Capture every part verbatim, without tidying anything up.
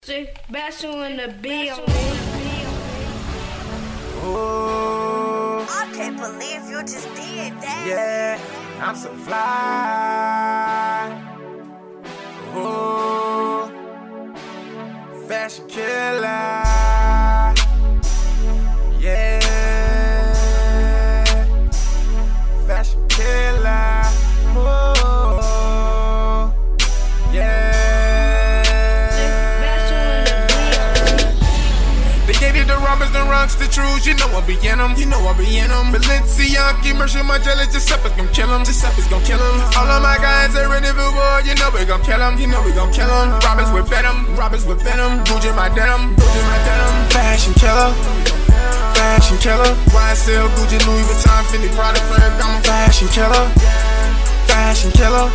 Bashing in the bill. Oh, I can't believe you just did that. yeah, I'm so fly. Oh, fashion killer. Yeah, fashion killer. Oh, yeah. They gave you the robbers, the rocks, the truths. You know I be in them. You know I be in them. Balenciaga, Mercer, Margiela, Giuseppe's gon' kill him. Giuseppe's gon' kill him. All of my guys are ready for war. You know we gon' kill him. You know we gon' kill him. Robbers with venom. Robbers with venom. Gucci my denim. Gucci my denim. Fashion killer. Fashion killer. Y S L, Gucci, Louis Vuitton, Fendi, Prada, Ferragamo. Fashion killer. Fashion killer.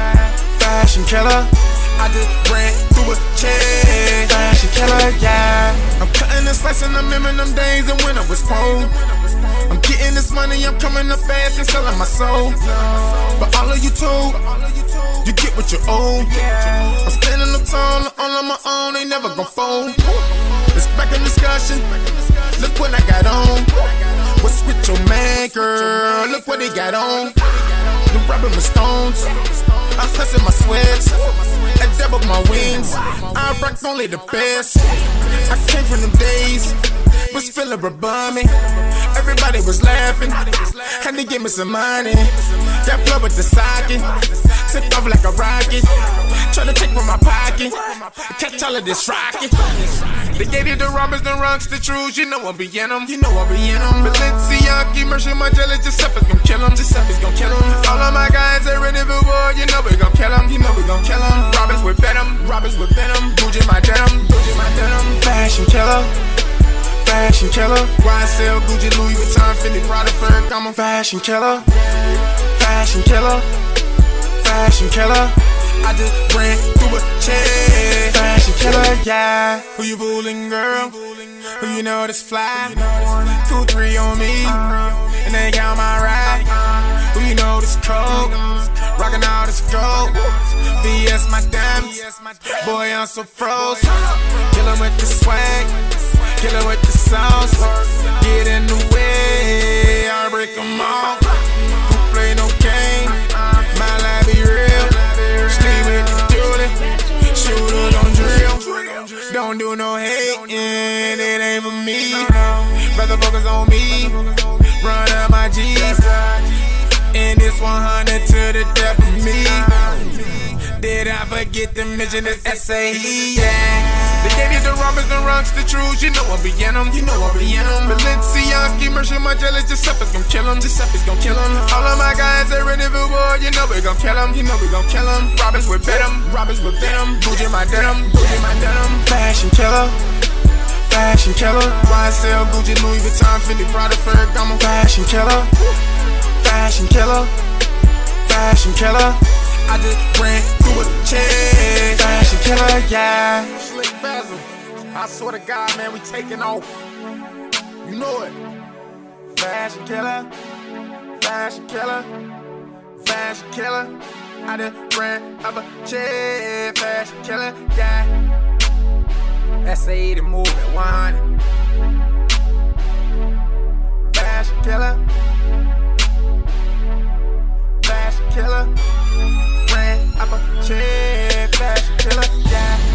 Fashion killer. I just ran through a chain. Fashion killer, yeah. I'm cutting and slicing, I'm in them days and when I was poor. I'm getting this money, I'm coming up fast and selling my soul. But all of you told, you get what you owe. I'm standing up tall, all on my own, ain't never gon' fold. It's back in discussion, look what I got on. What's with your man, girl? Look what he got on. You rubbing my stones, I'm hustling my sweats. I double my wings, I rock only the best. I came from them days, was feeling above me. Everybody was laughing, had to give me some money. Got blood with the socket, tipped off like a rocket. Try to take from my pocket, catch all of this rocket. They gave you the robbers, the rocks, the truths. You know I be in them. You know I be in them. Balenciaga, Mercer, Margiela, Giuseppe's gon' kill him. Giuseppe's gon' kill him. All of my guys are ready for war. You know we gon' kill him. You know we gon' kill him. Robbers with venom. Robbers with venom. Gucci my denim. Gucci my denim. Fashion killer. Fashion killer. Y S L, Gucci, Louis Vuitton, Fendi, Prada, Ferragamo. Fashion killer. Fashion killer. Fashion killer. I just ran through a chain. Fashion killer, yeah. Who you fooling, girl? Who you know that's fly? Two, three on me, and they got my ride. Who you know that's cold? Rockin' all this gold. V S my diamonds. Boy, I'm so froze. Killin' with the swag. Killin' with the sauce. Get in the way. I break them off. Who play no game? My life be real. Sleep with the duty. Shooter don't drill. Don't do no hating. It ain't for me. Rather focus on me. Run up my G's. And this one hundred to the death of me. Did I forget to mention this S A E? Yeah. They gave you the robbers, the rocks, the truths. You know I be in them. You know I be in them. Balenciaga, Mercer, Margiela, Giuseppe's gon' kill him. Giuseppe's gon' kill him. All of my guys are ready for war. You know we gon' kill him. You know we gon' kill him. Robbers with venom. Robbers with venom. Gucci my denim. Gucci my denim. Fashion killer. Fashion killer. Y S L, Gucci, Louis Vuitton, Fendi, Prada, Ferragamo. Fashion killer. Fashion killer. Fashion killer. I just ran through a chain. Fashion killer, yeah. Slick Basil, I swear to God, man, we taking off. You know it. Fashion killer. Fashion killer. Fashion killer. I just ran up a chain. Fashion killer, yeah. S A E the move at one hundred. Fashion killer. Fashion killer. Ran up a chain. Fashion killer, yeah.